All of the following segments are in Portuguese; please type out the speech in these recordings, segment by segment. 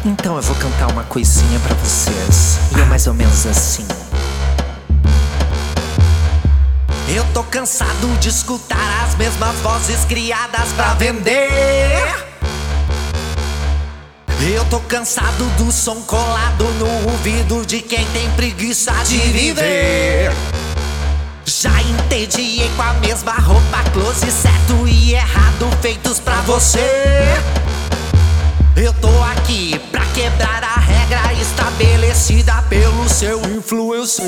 Então eu vou cantar uma coisinha pra vocês. E é mais ou menos assim. Eu tô cansado de escutar as mesmas vozes criadas pra vender. Eu tô cansado do som colado no ouvido de quem tem preguiça de viver. Já entediei com a mesma roupa, close, certo e errado feitos pra você. Eu tô aqui pra quebrar a regra estabelecida pelo seu influencer.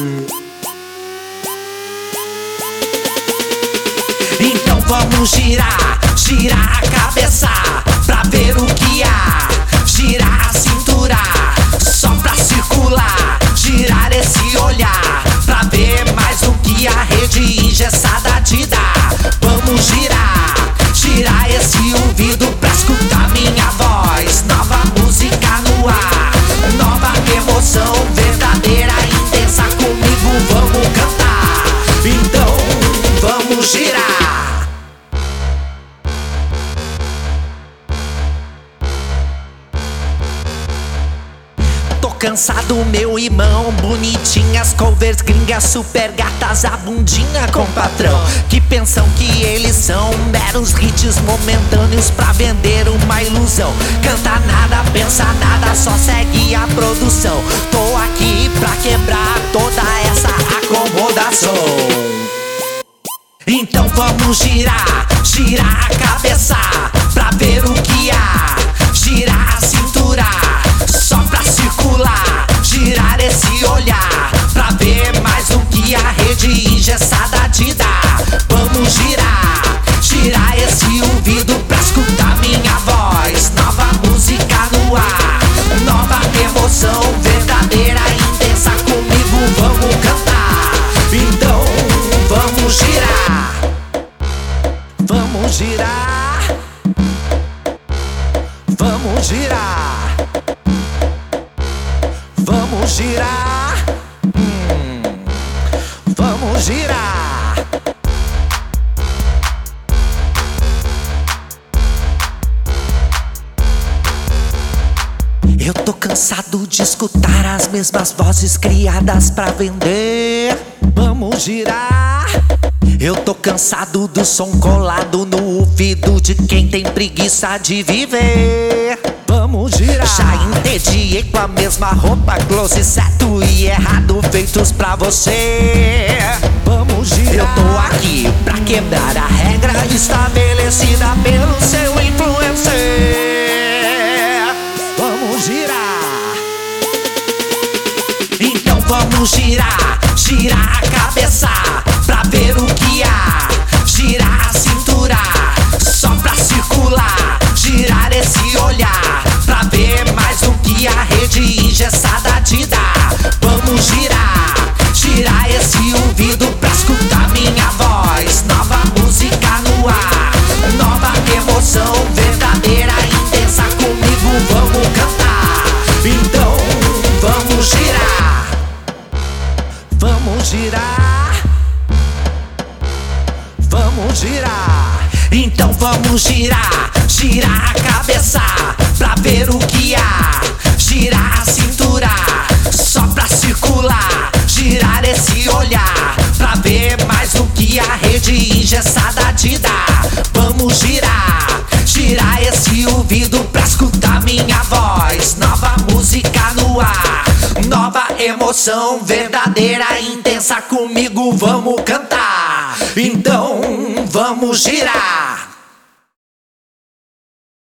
Então vamos girar, girar a cabeça pra ver o que há. Girar a cintura só pra circular. Girar esse olhar pra ver mais o que a rede engessada te dá. Vamos girar, girar esse ouvido pra escutar minha voz. Nova música no ar, nova emoção verdadeira, intensa comigo, vamos cantar. Então vamos girar. Cansado, meu irmão, bonitinhas, covers gringas, super gatas, a bundinha com patrão, que pensam que eles são meros hits momentâneos pra vender uma ilusão. Canta nada, pensa nada, só segue a produção. Tô aqui pra quebrar toda essa acomodação. Então vamos girar, girar a cabeça pra ver o que há. Girar a cintura só pra circular. Girar esse olhar pra ver mais o que a rede engessada te dá. Vamos girar, girar esse ouvido pra escutar minha voz. Nova música no ar, nova emoção verdadeira, intensa comigo, vamos cantar. Então vamos girar, vamos girar, vamos girar, vamos girar, vamos girar. Eu tô cansado de escutar as mesmas vozes criadas pra vender. Vamos girar. Eu tô cansado do som colado no ouvido de quem tem preguiça de viver. Vamos girar. Já entediei com a mesma roupa, close, certo e errado feitos pra você. Vamos girar. Eu tô aqui pra quebrar a regra estabelecida pelo seu influencer. Vamos girar. Então vamos girar, girar a cabeça pra ver o que há. Girar a cintura só pra circular. Girar esse olhar pra ver mais o que a rede engessada te dá. Vamos girar, girar esse ouvido pra escutar minha voz. Nova música no ar, nova emoção verdadeira, intensa comigo, vamos cantar. Então vamos girar, vamos girar, vamos girar. Então vamos girar, girar a cabeça pra ver o que há. Girar a cintura só pra circular. Girar esse olhar pra ver mais o que a rede engessada te dá. Vamos girar, girar esse ouvido pra escutar minha voz. Nova música no ar, nova emoção verdadeira, intensa comigo, vamos cantar. Então vamos girar.